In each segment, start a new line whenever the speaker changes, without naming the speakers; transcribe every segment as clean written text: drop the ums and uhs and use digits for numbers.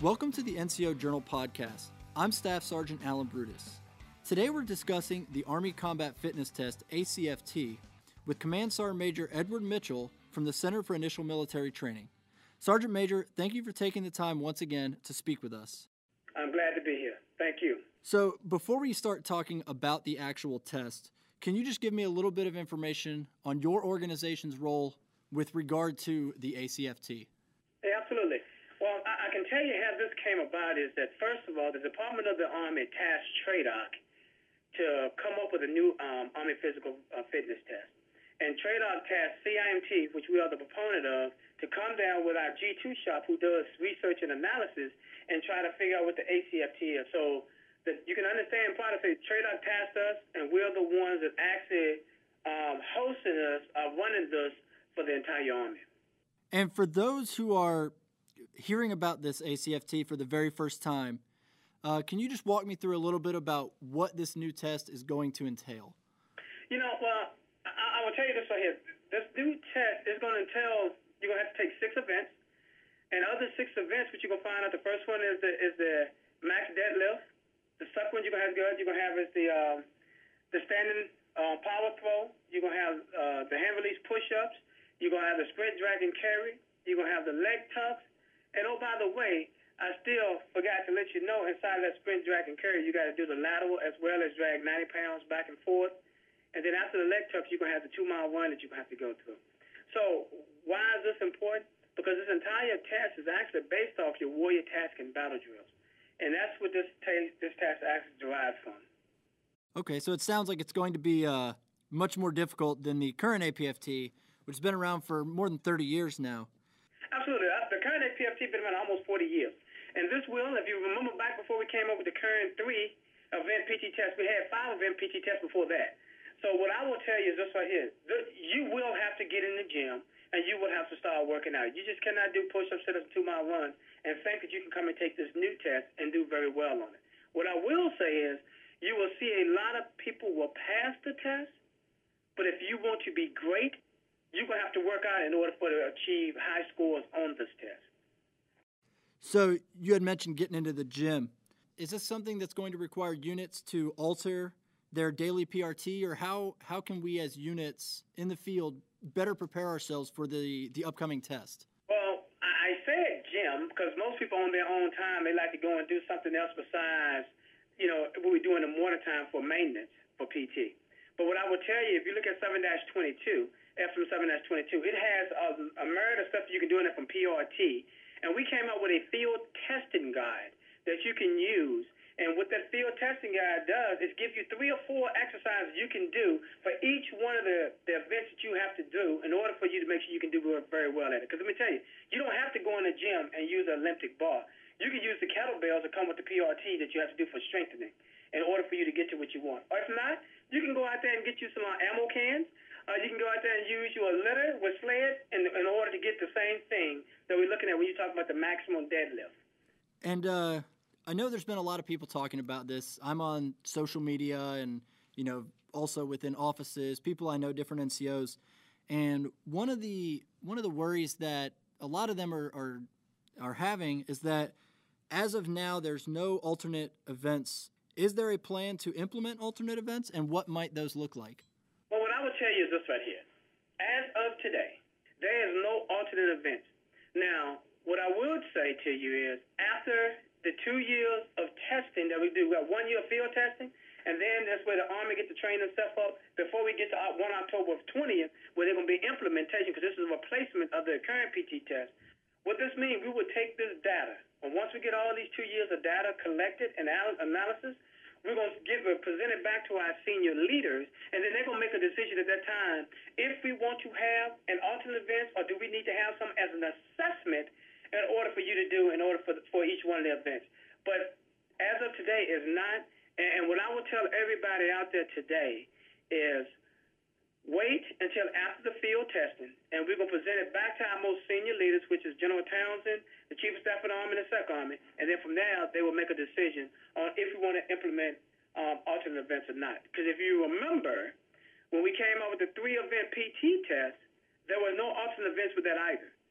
Welcome to the NCO Journal Podcast. I'm Staff Sergeant Alan Brutus. Today we're discussing the Army Combat Fitness Test, ACFT, with Command Sergeant Major Edward Mitchell from the Center for Initial Military Training. Sergeant Major, thank you for taking the time once again to speak with us.
I'm glad to be here. Thank you.
So before we start talking about the actual test, can you just give me a little bit of information on your organization's role with regard to the ACFT?
Yeah, absolutely. Well, I can tell you how this came about is that, first of all, the Department of the Army tasked TRADOC to come up with a new Army physical fitness test. And TRADOC tasked CIMT, which we are the proponent of, to come down with our G2 shop, who does research and analysis, and try to figure out what the ACFT is. So that you can understand part of it, TRADOC tasked us, and we're the ones that actually hosting us, running this for the entire Army.
And for those who are hearing about this ACFT for the very first time, can you just walk me through a little bit about what this new test is going to entail?
Well, I will tell you this right here. This new test is going to entail, you're going to have to take 6 events. And of the 6 events, what you're going to find out, the first one is the max deadlift. The second one you're going to have is the standing power throw. You're going to have the hand release push-ups. You're going to have the sprint, drag, and carry. You're going to have the leg tucks. And oh, by the way, I still forgot to let you know, inside that sprint, drag, and carry, you got to do the lateral as well as drag 90 pounds back and forth. And then after the leg tucks, you're going to have the 2-mile run that you're going to have to go through. So why is this important? Because this entire test is actually based off your warrior task and battle drills. And that's what this test actually derives from.
Okay, so it sounds like it's going to be much more difficult than the current APFT, which has been around for more than 30 years now.
Absolutely. The current APFT has been around almost 40 years. And this will, if you remember back before we came up with the current 3-event PT test, we had 5-event PT tests before that. So what I will tell you is this right here. You will have to get in the gym, and you will have to start working out. You just cannot do push-ups, sit-ups, 2-mile runs, and think that you can come and take this new test and do very well on it. What I will say is you will see a lot of people will pass the test, but if you want to be great, you're going to have to work out in order to achieve high scores on this test.
So you had mentioned getting into the gym. Is this something that's going to require units to alter their daily PRT, or how can we as units in the field better prepare ourselves for the upcoming test?
Well, I said gym because most people on their own time, they like to go and do something else besides, what we do in the morning time for maintenance for PT. But what I will tell you, if you look at 7-22, FM 7-22, it has a myriad of stuff you can do in it from PRT. And we came up with a field testing guide that you can use. And what that field testing guide does is give you 3 or 4 exercises you can do for each one of the events that you have to do in order for you to make sure you can do very well at it. Because let me tell you, you don't have to go in the gym and use an Olympic bar. You can use the kettlebells that come with the PRT that you have to do for strengthening in order for you to get to what you want. Or if not, you can go out there and get you some ammo cans. You can go out there and use your litter with sled in order to get the same thing that we're looking at when you talk about the maximum deadlift.
And I know there's been a lot of people talking about this. I'm on social media and, also within offices, people I know, different NCOs. And one of the worries that a lot of them are having is that as of now, there's no alternate events. Is there a plan to implement alternate events, and what might those look like?
Well, what I will tell you is this right here. As of today, there is no alternate events. Now, what I would say to you is after the 2 years of testing that we do, we got 1 year of field testing, and then that's where the Army gets to train themselves up before we get to 1 October of 20th, where they're going to be implementation, because this is a replacement of the current PT test. What this means, we would take this data, and once we get all these 2 years of data collected and analysis, we're going to present it back to our senior leaders, and then they're going to make a decision at that time if we want to have an alternate event or do we need to have some as an assessment in order for you to do in order for each one of the events. But as of today is not, and what I will tell everybody out there today is wait until after the field testing, and we're going to present it back to our most senior leaders, which is General Townsend, the Chief of Staff of the Army, and the Sec Army, and then from there they will make a decision on if we want to implement alternate events or not. Because if you remember, when we came up with the 3-event PT test, there were no alternate events with that either.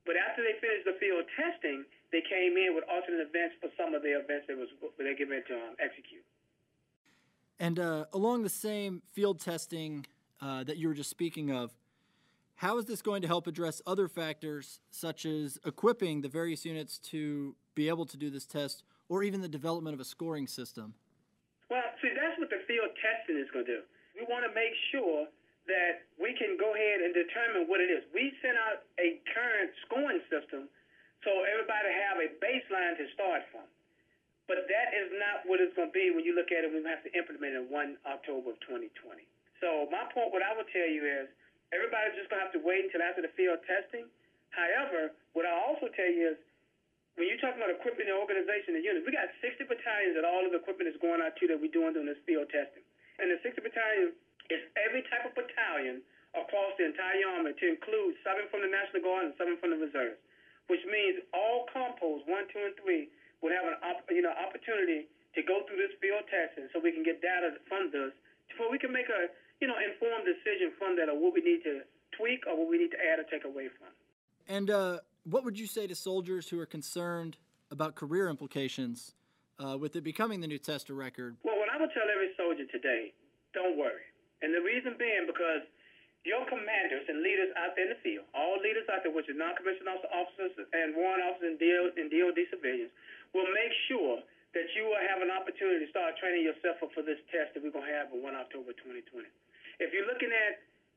But after they finished the field testing, they came in with alternate events for some of their events that they're getting ready to execute.
And along the same field testing that you were just speaking of, how is this going to help address other factors such as equipping the various units to be able to do this test, or even the development of a scoring system?
Well, see, that's what the field testing is going to do. We want to make sure that we can go ahead and determine what it is. We sent out a current scoring system so everybody have a baseline to start from. But that is not what it's going to be when you look at it when we have to implement it in 1 October of 2020. So my point, what I would tell you is, everybody's just going to have to wait until after the field testing. However, what I also tell you is, when you're talking about equipment and organization and units, we got 60 battalions that all of the equipment is going out to that we're doing during this field testing. And the 60 battalion is every type of battalion across the entire Army, to include 7 from the National Guard and 7 from the Reserves, which means all compos 1, 2, and 3 will have an opportunity to go through this field testing so we can get data from this before we can make a informed decision from that of what we need to tweak or what we need to add or take away from.
And what would you say to soldiers who are concerned about career implications with it becoming the new tester record?
Well, what I would tell every soldier today, don't worry. And the reason being because your commanders and leaders out there in the field, all leaders out there, which are non-commissioned officers and warrant officers and DOD civilians, will make sure that you will have an opportunity to start training yourself for this test that we're going to have on 1 October 2020. If you're looking at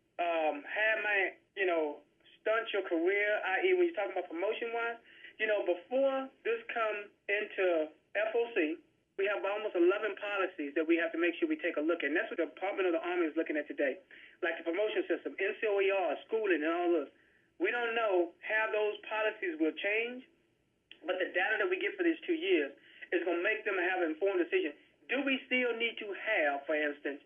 stunt your career, i.e. when you're talking about promotion-wise, before this comes into FOC, we have almost 11 policies that we have to make sure we take a look at. And that's what the Department of the Army is looking at today, like the promotion system, NCOER, schooling, and all this. We don't know how those policies will change, but the data that we get for these 2 years is going to make them have an informed decision. Do we still need to have, for instance,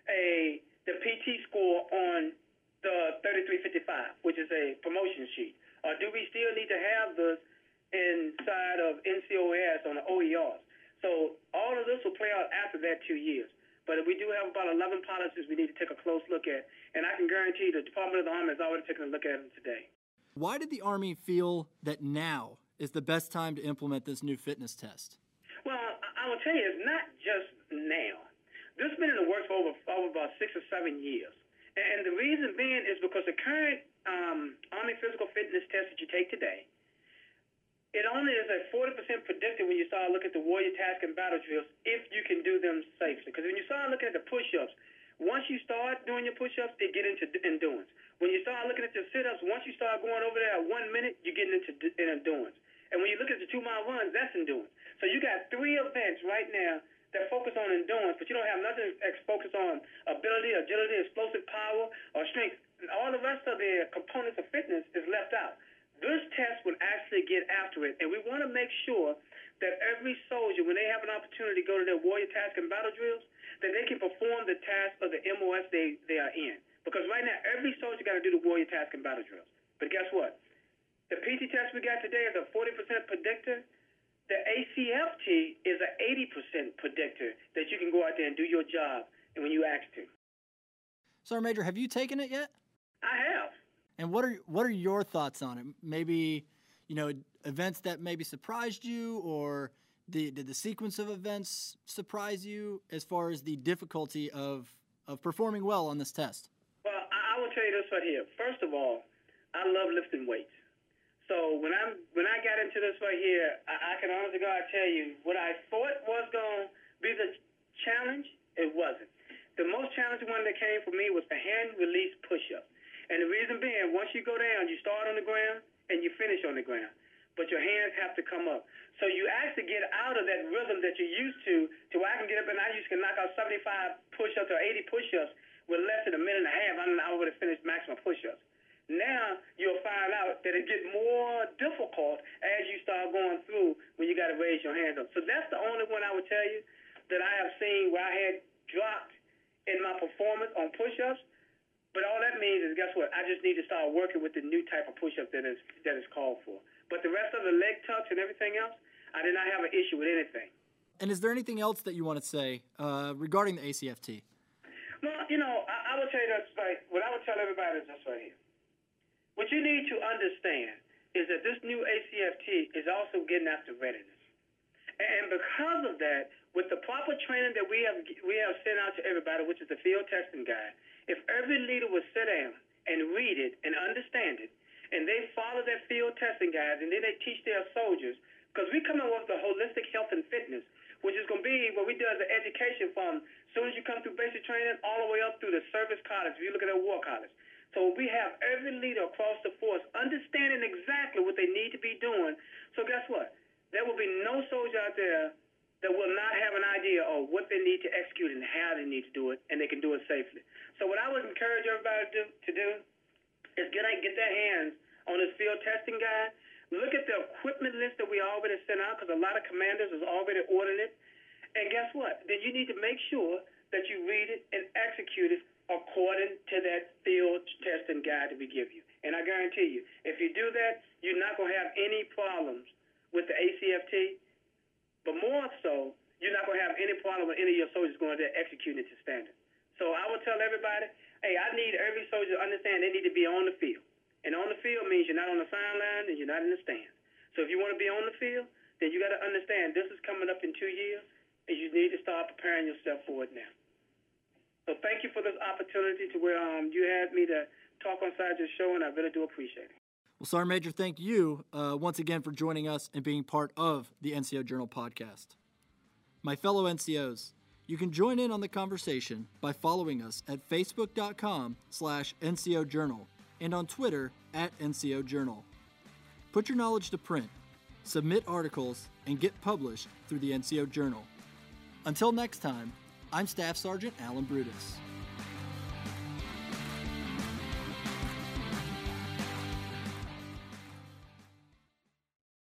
the PT score on the 3355, which is a promotion sheet? Or do we still need to have this inside of NCOS on the OERs? So all of this will play out after that 2 years. But we do have about 11 policies we need to take a close look at, and I can guarantee you the Department of the Army has already taken a look at them today.
Why did the Army feel that now is the best time to implement this new fitness test?
Well, I will tell you, it's not just now. This has been in the works for over about 6 or 7 years. And the reason being is because the current Army physical fitness test that you take today, it only is a 40% predictor when you start looking at the warrior task and battle drills if you can do them safely. Because when you start looking at the push-ups, once you start doing your push-ups, they get into endurance. When you start looking at your sit-ups, once you start going over there at 1 minute, you're getting into endurance. And when you look at the 2-mile runs, that's endurance. So you got 3 events right now that focus on endurance, but you don't have nothing that focus on ability, agility, explosive power, or strength. And all the rest of the components of fitness is left out. This test would actually get after it, and we want to make sure that every soldier, when they have an opportunity to go to their warrior task and battle drills, that they can perform the task of the MOS they are in. Because right now, every soldier got to do the warrior task and battle drills. But guess what? The PT test we got today is a 40% predictor. The ACFT is an 80% predictor that you can go out there and do your job when you ask to.
Sergeant Major, have you taken it yet?
I have.
And what are your thoughts on it? Maybe, events that maybe surprised you, or did the sequence of events surprise you as far as the difficulty of performing well on this test?
Well, I will tell you this right here. First of all, I love lifting weights. So when I got into this right here, I can honestly God tell you what I thought was going to be the challenge, it wasn't. The most challenging one that came for me was the hand release push-up. And the reason being, once you go down, you start on the ground and you finish on the ground. But your hands have to come up. So you actually get out of that rhythm that you're used to where I can get up and I used to knock out 75 push-ups or 80 push-ups with less than a minute and a half. I would have finished maximum push-ups. Now you'll find out that it gets more difficult as you start going through when you got to raise your hands up. So that's the only one I would tell you that I have seen where I had dropped in my performance on push-ups. But all that means is, guess what? I just need to start working with the new type of push-up that is called for. But the rest of the leg tucks and everything else, I did not have an issue with anything.
And is there anything else that you want to say regarding the ACFT?
Well, I would tell you this, right? What I would tell everybody is this right here. What you need to understand is that this new ACFT is also getting after readiness. And because of that, with the proper training that we have sent out to everybody, which is the field testing guide, if every leader would sit down and read it and understand it, and they follow that field testing guide, and then they teach their soldiers, because we come up with the holistic health and fitness, which is going to be what we do as an education from as soon as you come through basic training all the way up through the service college, if you look at that war college. So we have every leader across the force understanding exactly what they need to be doing. So guess what? There will be no soldier out there that will not have an idea of what they need to execute and how they need to do it, and they can do it safely. So what I would encourage everybody to do is get their hands on this field testing guide. Look at the equipment list that we already sent out, because a lot of commanders is already ordering it. And guess what? Then you need to make sure that you read it and execute it according to that field testing guide that we give you. And I guarantee you, if you do that, you're not going to have any problems with the ACFT, but more so, you're not going to have any problem with any of your soldiers going there executing it to standard. So I would tell everybody, hey, I need every soldier to understand they need to be on the field. And on the field means you're not on the sideline and you're not in the stands. So if you want to be on the field, then you got to understand this is coming up in 2 years, and you need to start preparing yourself for it now. So thank you for this opportunity to where you had me to talk on side your show, and I really do appreciate it.
Well, Sergeant Major, thank you once again for joining us and being part of the NCO Journal podcast. My fellow NCOs, you can join in on the conversation by following us at facebook.com/NCO Journal and on Twitter @NCO Journal. Put your knowledge to print, submit articles, and get published through the NCO Journal. Until next time, I'm Staff Sergeant Alan Brutus.